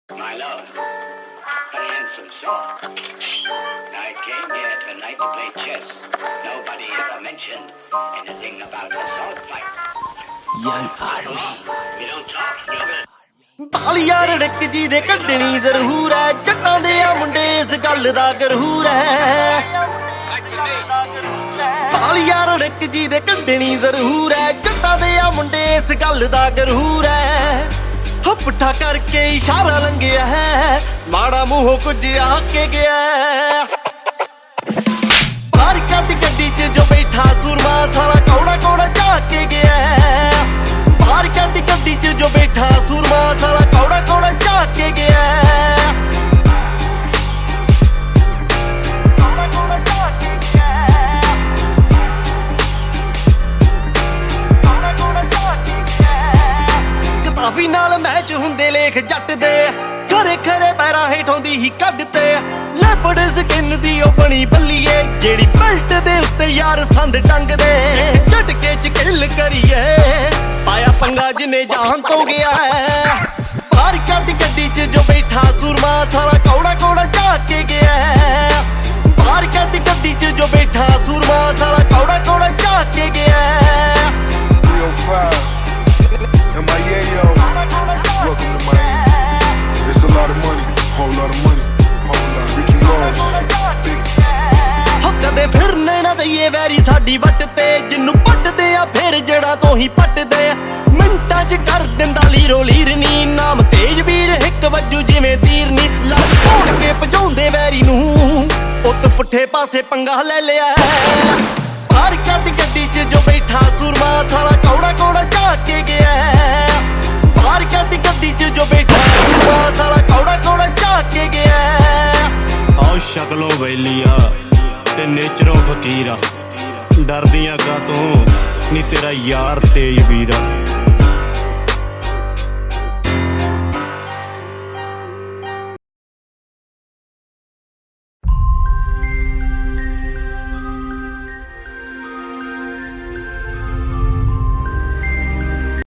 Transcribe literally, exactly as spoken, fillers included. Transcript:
My love, a handsome soul. I came here tonight to play chess. Nobody ever mentioned anything about a sword fight. Young army. We don't talk, you're ਬਾਲ ਯਾਰ ਰੜਕ ਜੀ ਦੇ ਕੱਢਣੀ ਜ਼ਰੂਰ ਐ, ਜੱਟਾਂ ਦੇ ਆ ਮੁੰਡੇ ਇਸ ਗੱਲ ਦਾ ਗਰੂਰ ਐ। ਬਾਲ ਯਾਰ ਰੜਕ ਜੀ ਦੇ ਕੱਢਣੀ ਜ਼ਰੂਰ ਐ, ਜੱਟਾਂ ਦੇ ਆ ਮੁੰਡੇ ਇਸ ਗੱਲ ਦਾ ਗਰੂਰ ਐ। ਹੋ ਪੁੱਠਾ ਕਰਕੇ ਇਸ਼ਾਰਾ ਲੰਘਿਆ ਹੈ, ਮਾੜਾ ਮੂੰਹੋਂ ਕੁਝ ਆ ਕੇ ਗਿਆ। ਬਾਹਰ ਕੱਢ ਗੱਡੀ 'ਚ ਜੋ ਬੈਠਾ ਸੂਰਮਾ ਸਾਲਾ ਕੌੜਾ ਕੌੜਾ ਜਾ ਕੇ ਗਿਆ। ਬਾਹਰ ਕੱਢ ਗੱਡੀ 'ਚ ਜੋ ਬੈਠਾ ਸੂਰਮਾ ਸਾਲਾ ਕੌੜਾ ਕੌੜਾ ਜਾ ਕੇ ਗਿਆ। ਕਿਤਾਬੀ ਨਾਲ ਮੈਚ ਹੁੰਦੇ ਲੇਖ ਜੱਟ ਦੇ, ਖਰੇ ਖਰੇ ਪੈਰਾਂ ਹੇਠੋਂ ਦੀ ਹੀ ਕੱਢਦੇ। ਲੈਪੜ ਸਕਿਨ ਦੀ ਉਹ ਬਣੀ ਬੱਲੀਏ, ਜਿਹੜੀ ਬੈਲਟ ਦੇ ਉੱਤੇ ਯਾਰ ਸੰਦ ਟੰਗਦੇ। ਝਟਕੇ ਚ ਕਿੱਲ ਕਰੀਏ, ਪਾਇਆ ਪੰਗਾ ਜਿਨੇ ਜਾਨ ਤੋਂ ਗਿਆ। ਬਾਹਰ ਕੱਢ ਗੱਡੀ 'ਚ ਜੋ ਬੈਠਾ ਸੂਰਮਾ ਸਾਲਾ ਕੌੜਾ ਕੌੜਾ ਜਾ ਕੇ ਗਿਆ। ਬਾਹਰ ਕੱਢ ਗੱਡੀ 'ਚ ਜੋ ਬੈਠਾ ਸੂਰਮਾ ਸਾਲਾ ਕੌੜਾ ਕੌੜਾ ਜਾ ਕੇ ਗਿਆ। M I A yo, welcome to Miami. It's a lot of money, whole lot of money, whole lot. Ricky Ross, ਹੋ ਕਦੇ ਫਿਰਨੇ ਨਾ ਦਈਏ ਵੈਰੀ ਸਾਡੀ ਵੱਟ ਤੇ, ਜਿਹਨੂੰ ਪੱਟਦੇ ਆ ਫਿਰ ਜਿਹੜਾ ਤੋਂ ਹੀ ਪੱਟਦੇ। ਮਿੰਟਾਂ 'ਚ ਕਰ ਦਿੰਦਾ ਲੀਰੋ ਲੀਰ ਨੀ, ਨਾਮ ਤੇਜ ਵੀਰ ਹਿੱਕ ਵੱਜੂ ਜਿਵੇਂ ਤੀਰ ਨੀ। ਲੱਗ ਤੋੜ ਕੇ ਭਜਾਉਂਦੇ ਵੈਰੀ ਨੂੰ, ਉੱਤ ਪੁੱਠੇ ਪਾਸੇ ਪੰਗਾ ਲੈ ਲਿਆ। ਬਾਹਰ ਕੱਢ ਗੱਡੀ 'ਚ ਜੋ ਬੈਠਾ ਸੂਰਮਾ ਸਾਲਾ ਕੌੜਾ ਕੌੜਾ ਜਾ ਕੇ ਗਿਆ। ਬਾਹਰ ਕੱਢ ਗੱਡੀ 'ਚ ਜੋ ਬੈਠਾ ਸੂਰਮਾ ਸਾਲਾ ਕੌੜਾ ਕੌੜਾ ਜਾ ਕੇ ਗਿਆ। ਆਓ ਸ਼ਕਲੋਂ ਵੈਲੀਆ ਤੇ ਨੇਚਰੋਂ ਫਕੀਰਾ, ਡਰਦੀਆਂ ਕਾਤੋਂ ਨੀ ਤੇਰਾ ਯਾਰ ਤੇਜ ਵੀਰਾ।